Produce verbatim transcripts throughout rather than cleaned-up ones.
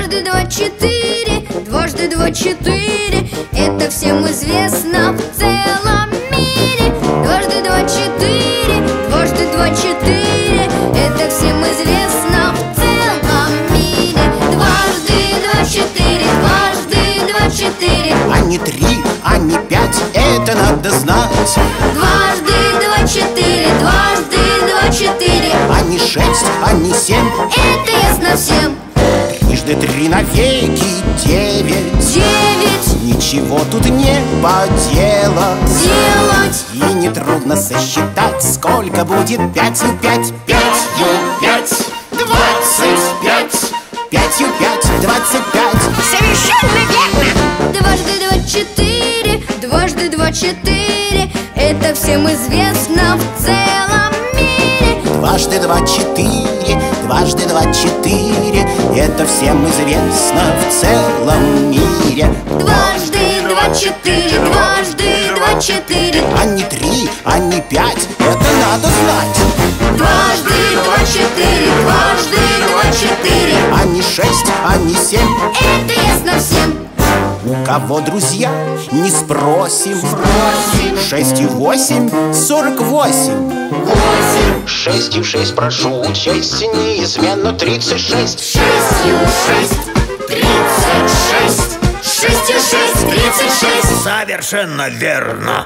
Дважды два четыре, дважды два четыре. Это всем известно в целом мире. Дважды два четыре, дважды два четыре. Это всем известно в целом мире. Дважды два четыре, дважды два четыре. А не три, а не пять, это надо знать. Дважды два четыре, дважды два четыре. А не шесть, а не семь, это ясно всем. Трижды три навеки девять. Девять. Ничего тут не поделать. Делать. И нетрудно сосчитать, сколько будет пятью пять. Пятью пять, двадцать пять. Пятью пять, двадцать пять. Совершенно верно. Дважды два четыре, дважды два четыре. Это всем известно в целом мире. Дважды два четыре, дважды два четыре. Это всем известно в целом мире. Дважды два четыре, дважды два четыре. А не три, а не пять, это надо знать. Дважды два четыре, дважды два четыре. А не шесть, а не семь, это ясно всем. у кого друзья, не спросим. Спросим. Шестью восемь, сорок восемь. Восемь. Шестью шесть, прошу учесть, неизменно тридцать шесть. Шестью шесть, тридцать шесть. Шестью шесть, тридцать шесть. Совершенно верно.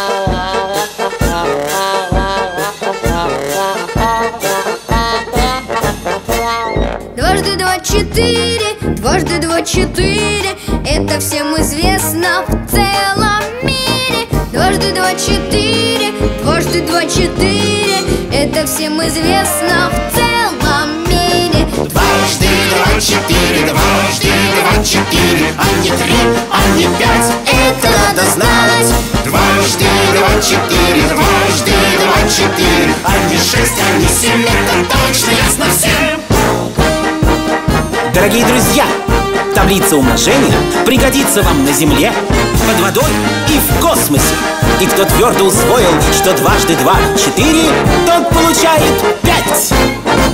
Дважды два четыре, дважды два четыре. Это всем известно в целом мире. Дважды два четыре, дважды два четыре. Это всем известно в целом мире. Дважды два четыре, дважды два четыре. А не три, а не пять, это надо знать. Дважды два четыре, дважды два четыре. А не шесть, а не семь, это точно ясно всем. Дорогие друзья, таблица умножения пригодится вам на Земле, под водой и в космосе. И кто твердо усвоил, что дважды два четыре, тот получает пять.